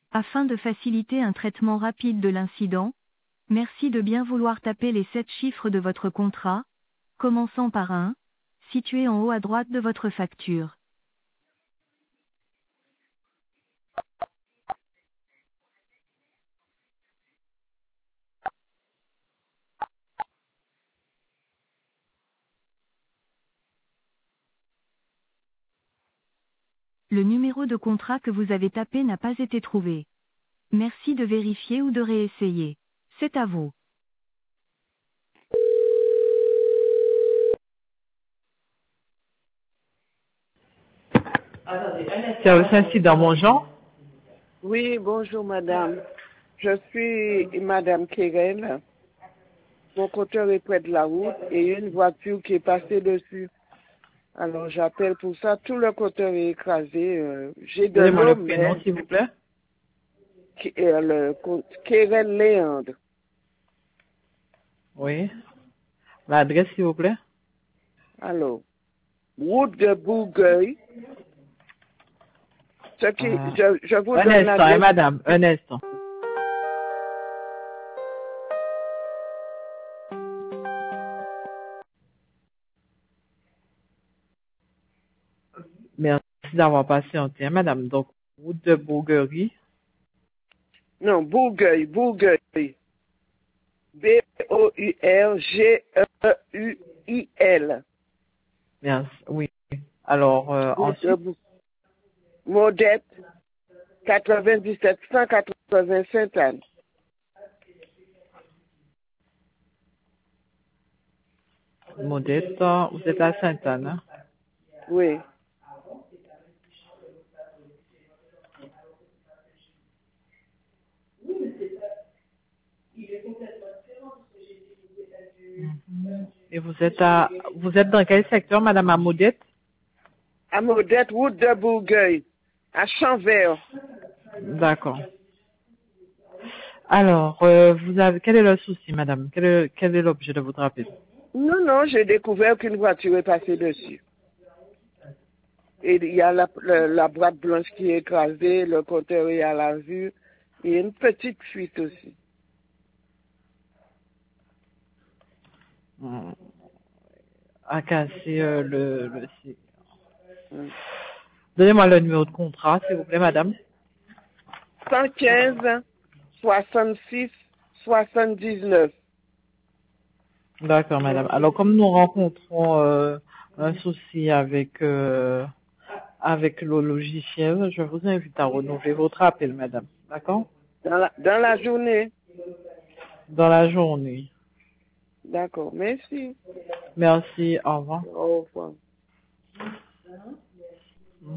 Afin de faciliter un traitement rapide de l'incident, merci de bien vouloir taper les 7 chiffres de votre contrat, commençant par 1, situé en haut à droite de votre facture. Le numéro de contrat que vous avez tapé n'a pas été trouvé. Merci de vérifier ou de réessayer. C'est à vous. Service incident, bonjour. Oui, bonjour madame. Je suis madame Kérel. Mon compteur est près de la route et il y a une voiture qui est passée dessus. Alors j'appelle pour ça. Tout le compteur est écrasé. J'ai de Donnez-moi l'eau, le prénom, mais s'il vous plaît. Kérel Léandre. Oui. L'adresse, s'il vous plaît. Alors, route de Bourgueil. Je vous Un donne instant, l'adresse. madame, un instant. Merci d'avoir patienté, hein, madame. Donc, route de Bourguerie. Non, Bourgueil. B-O-U-R-G-E-U-I-L. Merci, oui. Alors, ensuite, Modette, 97 180 Sainte-Anne. Modeste, vous êtes à Sainte-Anne, hein? Oui. Et vous êtes dans quel secteur, madame, à Modeste? À Modette, route de Bourgueil, à Champvert. D'accord. Alors, quel est le souci, madame? Quel est l'objet de votre appel? Non, j'ai découvert qu'une voiture est passée dessus. Et il y a la boîte blanche qui est écrasée, le compteur est à la vue, et une petite fuite aussi. À casser le... Mm. Donnez-moi le numéro de contrat, s'il vous plaît, madame. 115 66 79. D'accord, madame. Alors, comme nous rencontrons un souci avec avec le logiciel, je vous invite à renouveler votre appel, madame. D'accord? Dans la journée. Dans la journée. D'accord, merci. Merci, au revoir. Au revoir.